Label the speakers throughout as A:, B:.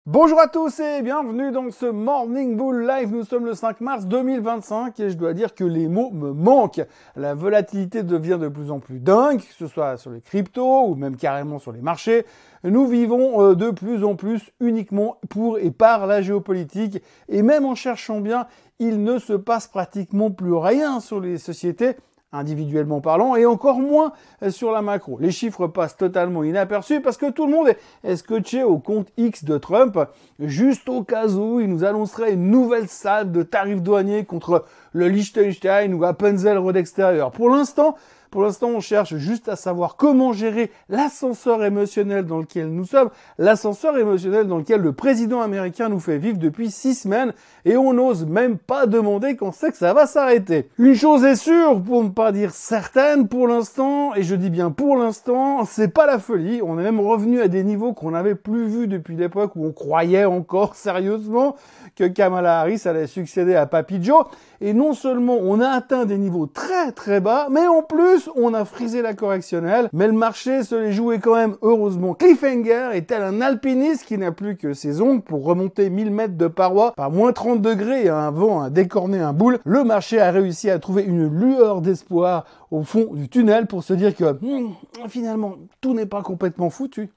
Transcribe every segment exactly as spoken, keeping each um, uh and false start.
A: Bonjour à tous et bienvenue dans ce Morning Bull Live. Nous sommes le cinq mars deux mille vingt-cinq et je dois dire que les mots me manquent. La volatilité devient de plus en plus dingue, que ce soit sur les cryptos ou même carrément sur les marchés. Nous vivons de plus en plus uniquement pour et par la géopolitique et même en cherchant bien, il ne se passe pratiquement plus rien sur les sociétés, individuellement parlant, et encore moins sur la macro. Les chiffres passent totalement inaperçus parce que tout le monde est scotché au compte X de Trump, juste au cas où il nous annoncerait une nouvelle salve de tarifs douaniers contre le Liechtenstein ou Appenzell Road extérieur. Pour l'instant, Pour l'instant, on cherche juste à savoir comment gérer l'ascenseur émotionnel dans lequel nous sommes, l'ascenseur émotionnel dans lequel le président américain nous fait vivre depuis six semaines, et on n'ose même pas demander quand c'est que ça va s'arrêter. Une chose est sûre, pour ne pas dire certaine, pour l'instant, et je dis bien pour l'instant, c'est pas la folie. On est même revenu à des niveaux qu'on n'avait plus vus depuis l'époque où on croyait encore sérieusement que Kamala Harris allait succéder à Papy Joe. Et non seulement on a atteint des niveaux très très bas, mais en plus on a frisé la correctionnelle. Mais le marché se les jouait quand même heureusement cliffhanger et tel un alpiniste qui n'a plus que ses ongles pour remonter mille mètres de paroi par moins trente degrés et un vent à décorner un boule. Le marché a réussi à trouver une lueur d'espoir au fond du tunnel pour se dire que hmm, finalement tout n'est pas complètement foutu.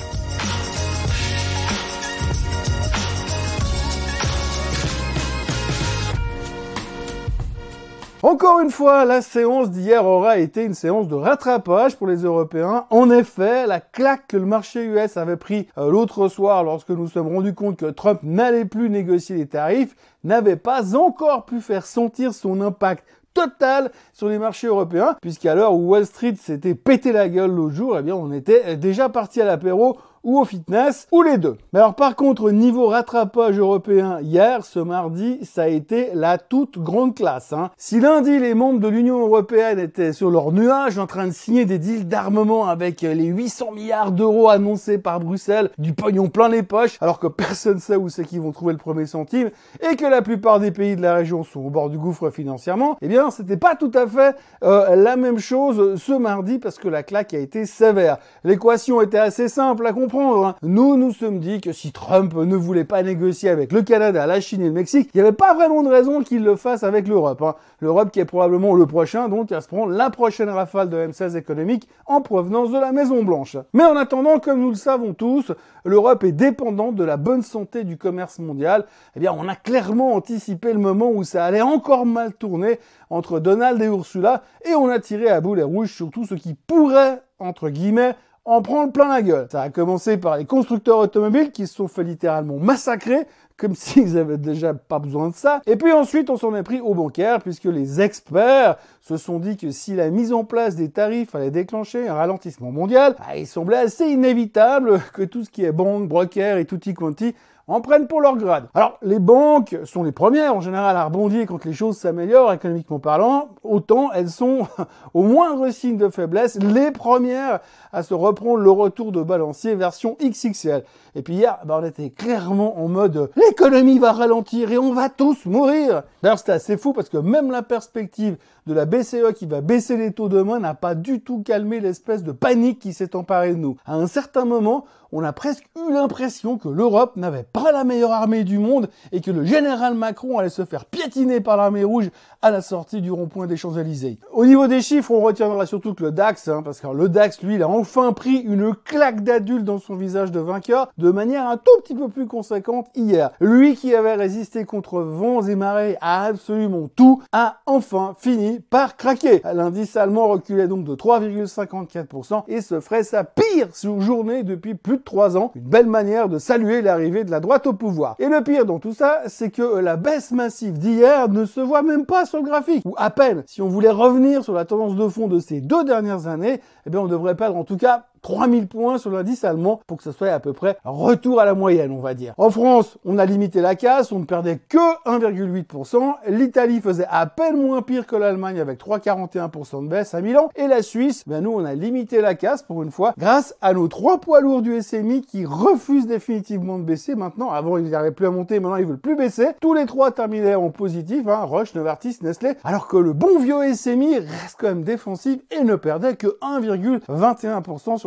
A: Encore une fois, la séance d'hier aura été une séance de rattrapage pour les Européens. En effet, la claque que le marché U S avait pris euh, l'autre soir lorsque nous nous sommes rendus compte que Trump n'allait plus négocier les tarifs n'avait pas encore pu faire sentir son impact total sur les marchés européens, puisqu'à l'heure où Wall Street s'était pété la gueule l'autre jour, eh bien on était déjà parti à l'apéro ou au fitness, ou les deux. Mais alors par contre, niveau rattrapage européen hier, ce mardi, ça a été la toute grande classe. Hein. Si lundi, les membres de l'Union européenne étaient sur leur nuage en train de signer des deals d'armement avec les huit cents milliards d'euros annoncés par Bruxelles, du pognon plein les poches, alors que personne ne sait où c'est qu'ils vont trouver le premier centime, et que la plupart des pays de la région sont au bord du gouffre financièrement, eh bien c'était pas tout à fait euh, la même chose ce mardi, parce que la claque a été sévère. L'équation était assez simple à comprendre. Nous nous sommes dit que si Trump ne voulait pas négocier avec le Canada, la Chine et le Mexique, il n'y avait pas vraiment de raison qu'il le fasse avec l'Europe. Hein. L'Europe qui est probablement le prochain, donc à se prendre la prochaine rafale de M seize économique en provenance de la Maison Blanche. Mais en attendant, comme nous le savons tous, l'Europe est dépendante de la bonne santé du commerce mondial. Eh bien, on a clairement anticipé le moment où ça allait encore mal tourner entre Donald et Ursula, et on a tiré à boulet rouge sur tout ce qui pourrait, entre guillemets, en prendre plein la gueule. Ça a commencé par les constructeurs automobiles qui se sont fait littéralement massacrer, comme s'ils avaient déjà pas besoin de ça. Et puis ensuite, on s'en est pris aux bancaires, puisque les experts se sont dit que si la mise en place des tarifs allait déclencher un ralentissement mondial, bah, il semblait assez inévitable que tout ce qui est banque, broker et tutti quanti en prennent pour leur grade. Alors, les banques sont les premières, en général, à rebondir quand les choses s'améliorent, économiquement parlant. Autant, elles sont, au moindre signe de faiblesse, les premières à se reprendre le retour de balancier version X X L. Et puis hier, bah, on était clairement en mode « l'économie va ralentir et on va tous mourir !» D'ailleurs, c'était assez fou parce que même la perspective de la B C E qui va baisser les taux demain n'a pas du tout calmé l'espèce de panique qui s'est emparée de nous. À un certain moment, on a presque eu l'impression que l'Europe n'avait pas la meilleure armée du monde et que le général Macron allait se faire piétiner par l'armée rouge à la sortie du rond-point des Champs-Élysées. Au niveau des chiffres, on retiendra surtout que le DAX, hein, parce que le DAX, lui, il a enfin pris une claque d'adulte dans son visage de vainqueur de manière un tout petit peu plus conséquente hier. Lui qui avait résisté contre vents et marées à absolument tout, a enfin fini par craquer. L'indice allemand reculait donc de trois virgule cinquante-quatre pour cent et se ferait sa pire journée depuis plus de trois ans. Une belle manière de saluer l'arrivée de la droite au pouvoir. Et le pire dans tout ça, c'est que la baisse massive d'hier ne se voit même pas sur le graphique. Ou à peine. Si on voulait revenir sur la tendance de fond de ces deux dernières années, eh bien on devrait perdre en tout cas trois mille points sur l'indice allemand pour que ce soit à peu près retour à la moyenne, on va dire. En France, on a limité la casse, on ne perdait que un virgule huit pour cent. L'Italie faisait à peine moins pire que l'Allemagne avec trois virgule quarante et un pour cent de baisse à Milan. Et la Suisse, ben nous, on a limité la casse pour une fois grâce à nos trois poids lourds du S M I qui refusent définitivement de baisser maintenant. Avant, ils n'arrivaient plus à monter, maintenant, ils veulent plus baisser. Tous les trois terminaient en positif, hein, Roche, Novartis, Nestlé, alors que le bon vieux S M I reste quand même défensif et ne perdait que un virgule vingt et un pour cent sur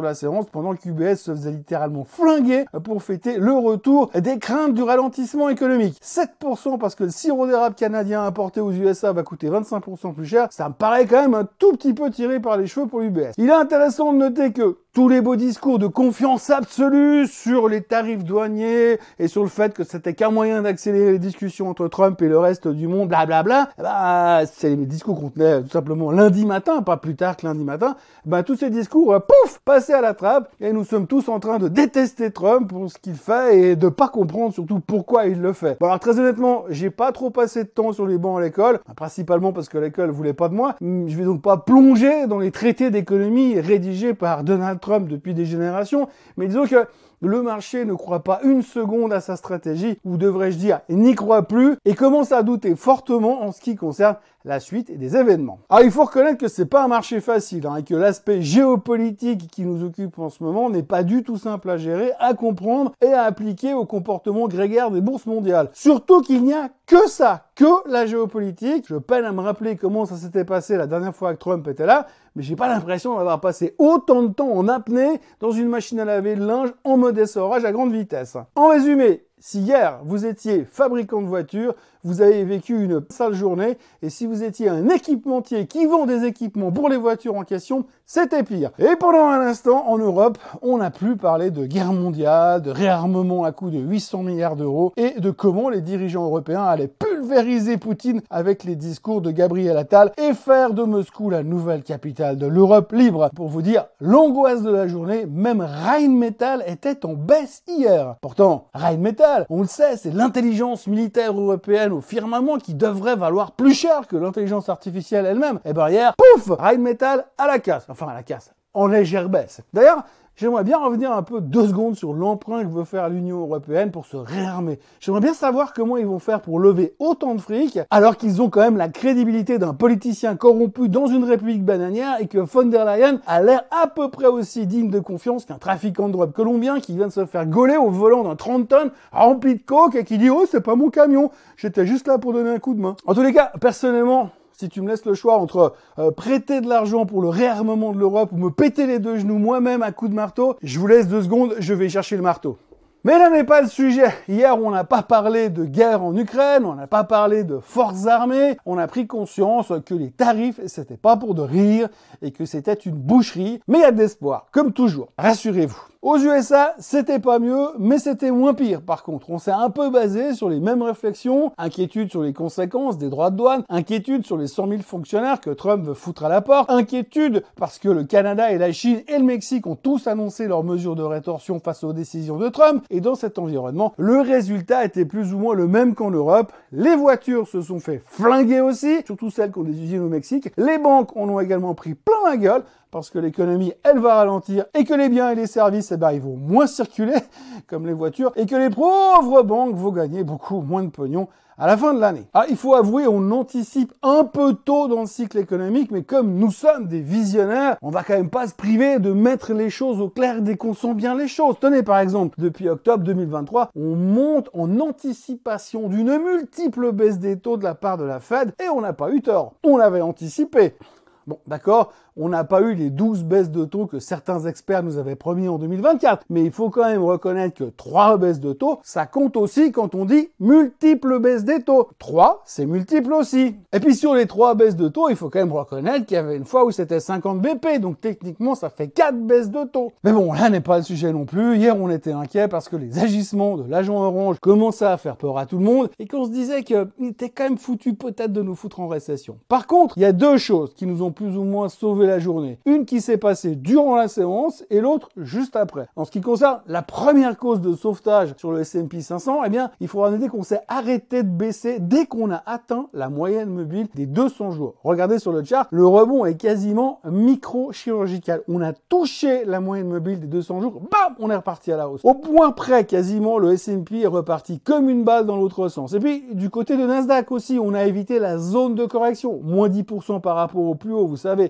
A: la séance pendant qu'U B S se faisait littéralement flinguer pour fêter le retour des craintes du ralentissement économique. sept pour cent parce que le sirop d'érable canadien importé aux U S A va coûter vingt-cinq pour cent plus cher, ça me paraît quand même un tout petit peu tiré par les cheveux pour l'U B S. Il est intéressant de noter que tous les beaux discours de confiance absolue sur les tarifs douaniers et sur le fait que c'était qu'un moyen d'accélérer les discussions entre Trump et le reste du monde, blablabla, bah, c'est les discours qu'on tenait tout simplement lundi matin, pas plus tard que lundi matin, bah, tous ces discours, euh, pouf, passés à la trappe, et nous sommes tous en train de détester Trump pour ce qu'il fait et de pas comprendre surtout pourquoi il le fait. Bon, alors très honnêtement, j'ai pas trop passé de temps sur les bancs à l'école, principalement parce que l'école voulait pas de moi. Je vais donc pas plonger dans les traités d'économie rédigés par Donald Trump depuis des générations, mais disons que le marché ne croit pas une seconde à sa stratégie, ou devrais-je dire, n'y croit plus, et commence à douter fortement en ce qui concerne la suite des événements. Alors il faut reconnaître que c'est pas un marché facile, hein, et que l'aspect géopolitique qui nous occupe en ce moment n'est pas du tout simple à gérer, à comprendre et à appliquer au comportement grégaire des bourses mondiales. Surtout qu'il n'y a que ça, que la géopolitique. Je peine à me rappeler comment ça s'était passé la dernière fois que Trump était là, mais j'ai pas l'impression d'avoir passé autant de temps en apnée dans une machine à laver de linge en mode essorage à grande vitesse. En résumé, si hier vous étiez fabricant de voitures, vous avez vécu une sale journée, et si vous étiez un équipementier qui vend des équipements pour les voitures en question, c'était pire. Et pendant un instant, en Europe, on n'a plus parlé de guerre mondiale, de réarmement à coût de huit cents milliards d'euros, et de comment les dirigeants européens allaient pulvériser Poutine avec les discours de Gabriel Attal et faire de Moscou la nouvelle capitale de l'Europe libre. Pour vous dire, l'angoisse de la journée, même Rheinmetall était en baisse hier. Pourtant, Rheinmetall, on le sait, c'est l'intelligence militaire européenne au firmament qui devrait valoir plus cher que l'intelligence artificielle elle-même. Et ben hier, pouf, Rheinmetall à la casse. Enfin à la casse, en légère baisse. D'ailleurs, j'aimerais bien revenir un peu deux secondes sur l'emprunt que veut faire l'Union européenne pour se réarmer. J'aimerais bien savoir comment ils vont faire pour lever autant de fric, alors qu'ils ont quand même la crédibilité d'un politicien corrompu dans une république bananière et que von der Leyen a l'air à peu près aussi digne de confiance qu'un trafiquant de drogue colombien qui vient de se faire gauler au volant d'un trente tonnes rempli de coke et qui dit « Oh, c'est pas mon camion, j'étais juste là pour donner un coup de main ». En tous les cas, personnellement, si tu me laisses le choix entre euh, prêter de l'argent pour le réarmement de l'Europe ou me péter les deux genoux moi-même à coups de marteau, je vous laisse deux secondes, je vais chercher le marteau. Mais là n'est pas le sujet. Hier, on n'a pas parlé de guerre en Ukraine, on n'a pas parlé de forces armées, on a pris conscience que les tarifs, c'était pas pour de rire et que c'était une boucherie, mais il y a de l'espoir, comme toujours. Rassurez-vous. Aux U S A, c'était pas mieux, mais c'était moins pire. Par contre, on s'est un peu basé sur les mêmes réflexions, inquiétude sur les conséquences des droits de douane, inquiétude sur les cent mille fonctionnaires que Trump veut foutre à la porte, inquiétude parce que le Canada et la Chine et le Mexique ont tous annoncé leurs mesures de rétorsion face aux décisions de Trump. Et dans cet environnement, le résultat était plus ou moins le même qu'en Europe. Les voitures se sont fait flinguer aussi, surtout celles qui ont des usines au Mexique. Les banques en ont également pris plein la gueule, parce que l'économie, elle va ralentir, et que les biens et les services, eh ben, ils vont moins circuler, comme les voitures, et que les pauvres banques vont gagner beaucoup moins de pognon à la fin de l'année. Ah, il faut avouer, on anticipe un peu tôt dans le cycle économique, mais comme nous sommes des visionnaires, on va quand même pas se priver de mettre les choses au clair dès qu'on sent bien les choses. Tenez, par exemple, depuis octobre deux mille vingt-trois, on monte en anticipation d'une multiple baisse des taux de la part de la Fed, et on n'a pas eu tort. On l'avait anticipé. Bon, d'accord, on n'a pas eu les douze baisses de taux que certains experts nous avaient promis en deux mille vingt-quatre, mais il faut quand même reconnaître que trois baisses de taux, ça compte aussi quand on dit multiples baisses des taux. trois, c'est multiple aussi. Et puis sur les trois baisses de taux, il faut quand même reconnaître qu'il y avait une fois où c'était cinquante B P, donc techniquement ça fait quatre baisses de taux. Mais bon, là n'est pas le sujet non plus. Hier, on était inquiet parce que les agissements de l'agent orange commençaient à faire peur à tout le monde et qu'on se disait qu'il était quand même foutu peut-être de nous foutre en récession. Par contre, il y a deux choses qui nous ont plus ou moins sauvé la journée. Une qui s'est passée durant la séance et l'autre juste après. En ce qui concerne la première cause de sauvetage sur le S and P cinq cents, eh bien, il faudra noter qu'on s'est arrêté de baisser dès qu'on a atteint la moyenne mobile des deux cents jours. Regardez sur le chart, le rebond est quasiment micro-chirurgical. On a touché la moyenne mobile des deux cents jours, bam, on est reparti à la hausse. Au point près, quasiment, le S and P est reparti comme une balle dans l'autre sens. Et puis, du côté de Nasdaq aussi, on a évité la zone de correction, moins dix pour cent par rapport au plus haut, vous savez. Et c'est à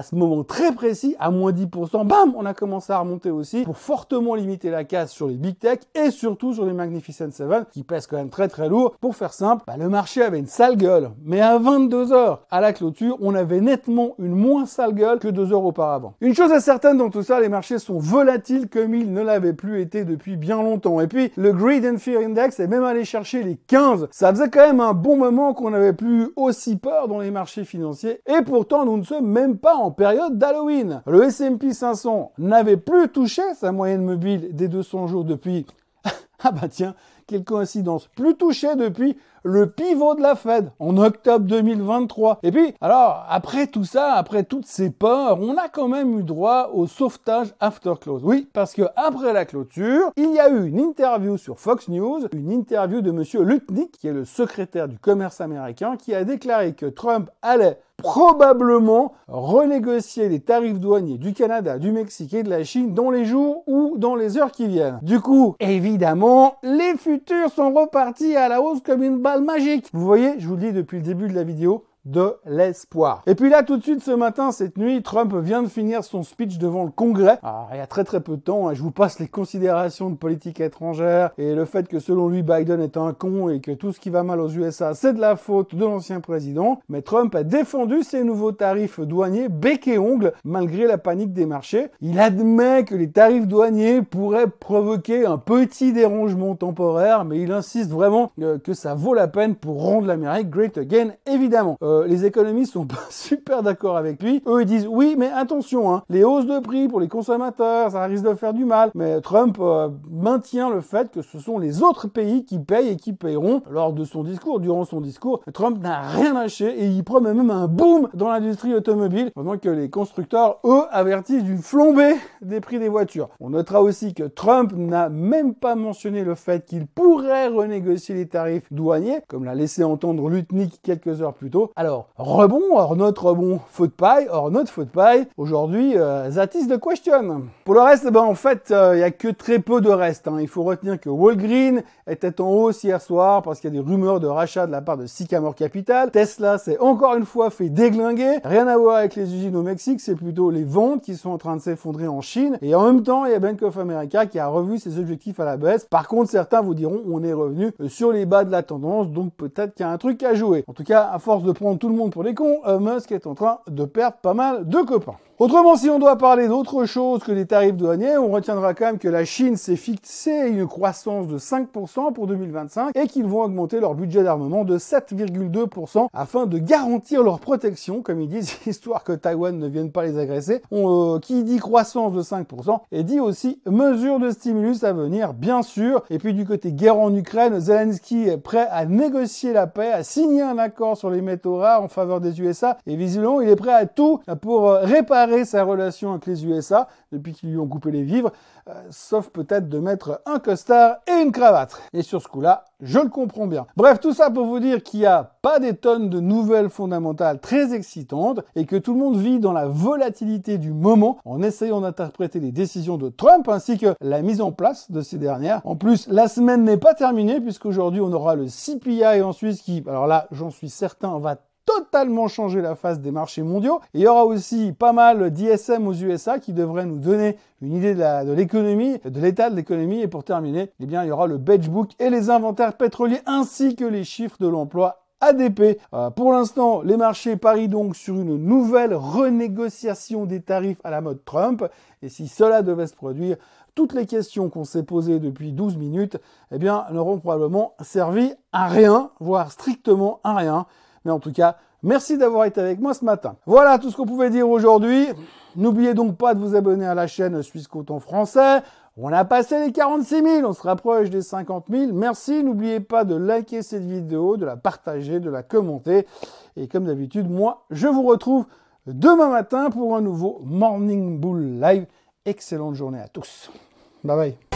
A: à ce moment très précis, à moins dix pour cent, bam, on a commencé à remonter aussi pour fortement limiter la casse sur les big tech et surtout sur les Magnificent Seven qui pèsent quand même très très lourd. Pour faire simple, bah, le marché avait une sale gueule, mais à vingt-deux heures à la clôture, on avait nettement une moins sale gueule que deux heures auparavant. Une chose est certaine dans tout ça, les marchés sont volatiles comme ils ne l'avaient plus été depuis bien longtemps. Et puis, le Greed and Fear Index est même allé chercher les quinze. Ça faisait quand même un bon moment qu'on n'avait plus aussi peur dans les marchés financiers. Et pourtant, nous ne sommes même pas en période d'Halloween. Le S and P cinq cents n'avait plus touché sa moyenne mobile des deux cents jours depuis... ah bah tiens, quelle coïncidence. Plus touché depuis le pivot de la Fed en octobre deux mille vingt-trois. Et puis, alors, après tout ça, après toutes ces peurs, on a quand même eu droit au sauvetage after close. Oui, parce que après la clôture, il y a eu une interview sur Fox News, une interview de monsieur Lutnick, qui est le secrétaire du commerce américain, qui a déclaré que Trump allait probablement renégocier les tarifs douaniers du Canada, du Mexique et de la Chine dans les jours ou dans les heures qui viennent. Du coup, évidemment, les futurs sont repartis à la hausse comme une balle magique. Vous voyez, je vous le dis depuis le début de la vidéo, de l'espoir. Et puis là, tout de suite, ce matin, cette nuit, Trump vient de finir son speech devant le Congrès. Alors, il y a très très peu de temps, hein, je vous passe les considérations de politique étrangère et le fait que selon lui, Biden est un con et que tout ce qui va mal aux U S A, c'est de la faute de l'ancien président. Mais Trump a défendu ses nouveaux tarifs douaniers bec et ongle, malgré la panique des marchés. Il admet que les tarifs douaniers pourraient provoquer un petit dérangement temporaire, mais il insiste vraiment euh, que ça vaut la peine pour rendre l'Amérique great again, évidemment. Euh, les économistes sont pas super d'accord avec lui. Eux, ils disent oui, mais attention, hein, les hausses de prix pour les consommateurs, ça risque de faire du mal. Mais Trump euh, maintient le fait que ce sont les autres pays qui payent et qui paieront. Lors de son discours, durant son discours, Trump n'a rien lâché et il promet même un boom dans l'industrie automobile, pendant que les constructeurs, eux, avertissent d'une flambée des prix des voitures. On notera aussi que Trump n'a même pas mentionné le fait qu'il pourrait renégocier les tarifs douaniers, comme l'a laissé entendre Lutnick quelques heures plus tôt. Alors, rebond, or notre rebond, faux de paille, or notre faux de paille, aujourd'hui, euh, that is the question. Pour le reste, ben, en fait, il euh, n'y a que très peu de reste. Hein. Il faut retenir que Walgreens était en hausse hier soir parce qu'il y a des rumeurs de rachat de la part de Sycamore Capital. Tesla s'est encore une fois fait déglinguer. Rien à voir avec les usines au Mexique, c'est plutôt les ventes qui sont en train de s'effondrer en Chine. Et en même temps, il y a Bank of America qui a revu ses objectifs à la baisse. Par contre, certains vous diront, on est revenu sur les bas de la tendance, donc peut-être qu'il y a un truc à jouer. En tout cas, à force de prendre tout le monde pour des cons, euh, Musk est en train de perdre pas mal de copains. Autrement, si on doit parler d'autre chose que des tarifs douaniers, on retiendra quand même que la Chine s'est fixée une croissance de cinq pour cent pour deux mille vingt-cinq et qu'ils vont augmenter leur budget d'armement de sept virgule deux pour cent afin de garantir leur protection, comme ils disent, histoire que Taïwan ne vienne pas les agresser. On, euh, qui dit croissance de cinq pour cent et dit aussi mesure de stimulus à venir, bien sûr. Et puis du côté guerre en Ukraine, Zelensky est prêt à négocier la paix, à signer un accord sur les métaux rares en faveur des U S A et visiblement il est prêt à tout pour euh, réparer sa relation avec les U S A depuis qu'ils lui ont coupé les vivres, euh, sauf peut-être de mettre un costard et une cravate. Et sur ce coup-là, je le comprends bien. Bref, tout ça pour vous dire qu'il n'y a pas des tonnes de nouvelles fondamentales très excitantes et que tout le monde vit dans la volatilité du moment en essayant d'interpréter les décisions de Trump ainsi que la mise en place de ces dernières. En plus, la semaine n'est pas terminée puisqu'aujourd'hui on aura le C P I en Suisse qui, alors là, j'en suis certain, va totalement changer la face des marchés mondiaux. Et il y aura aussi pas mal d'I S M aux U S A qui devraient nous donner une idée de, la, de l'économie, de l'état de l'économie. Et pour terminer, eh bien, il y aura le Beige Book et les inventaires pétroliers ainsi que les chiffres de l'emploi A D P. Euh, pour l'instant, les marchés parient donc sur une nouvelle renégociation des tarifs à la mode Trump. Et si cela devait se produire, toutes les questions qu'on s'est posées depuis douze minutes, eh bien, n'auront probablement servi à rien, voire strictement à rien. Mais en tout cas, merci d'avoir été avec moi ce matin. Voilà tout ce qu'on pouvait dire aujourd'hui. N'oubliez donc pas de vous abonner à la chaîne Suisse Coton Français. On a passé les quarante-six mille, on se rapproche des cinquante mille. Merci, n'oubliez pas de liker cette vidéo, de la partager, de la commenter. Et comme d'habitude, moi, je vous retrouve demain matin pour un nouveau Morning Bull Live. Excellente journée à tous. Bye bye.